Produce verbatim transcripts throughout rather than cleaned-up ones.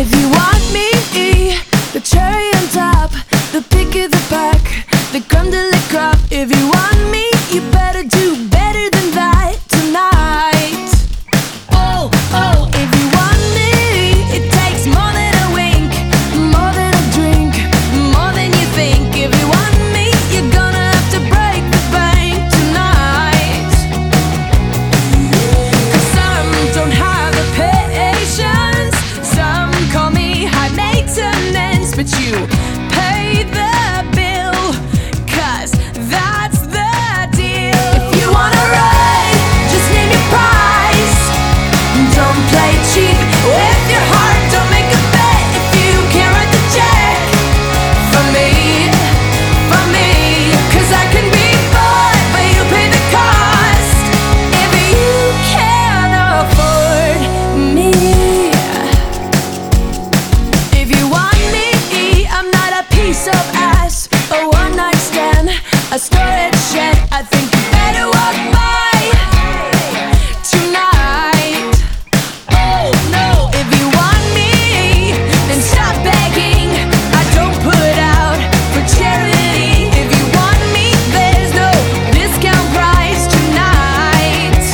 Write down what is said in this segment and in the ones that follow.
If you want me, the cherry on top, the pick of the pack, the creme de la crop. If you want me, you better do better than that tonight. Oh, oh, if you want me, it takes more than a wink, more than a drink, more than you think. If you want me, you're gonna have to break the bank tonight. 'Cause some don't have the patience, some call me high maintenance, but you pay the bill, 'cause that's the deal. If you wanna ride, just name your price. Don't play cheap with your heart, don't make a bet if you can't write the check for me, for me. 'Cause I can be bought, but you pay the cost if you can't afford me. If you want me, I'm not a piece of ass, a one night stand, a storage shed. I think you better walk by tonight. Oh no, if you want me, then stop begging. I don't put out for charity. If you want me, there's no discount price tonight.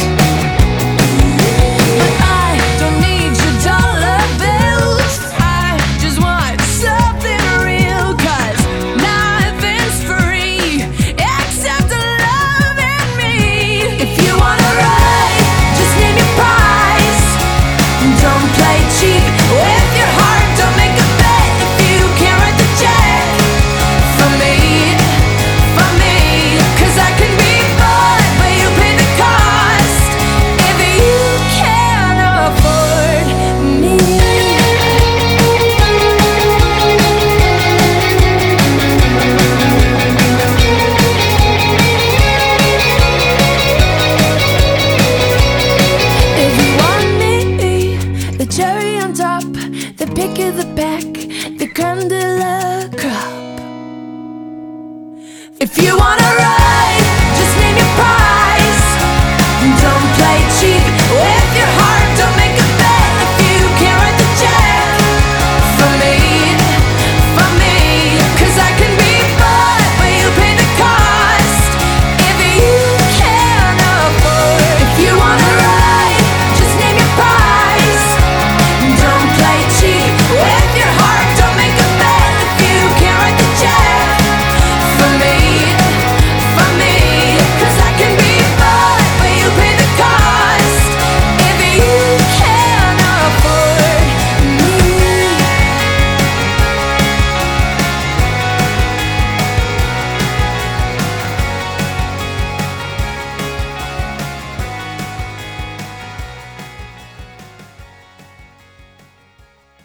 But I don't need your dollar bills, I just want something real. 'Cause nothing's free except love and me. If you wanna ride, just name your price. Don't play cheap with your heart, don't make a bet if you can't write the check for me, for me. 'Cause I can be bought, but you pay the cost if you can't afford me. If you want me, the cherry on top, the pick of the pack, the creme de la crop. If you want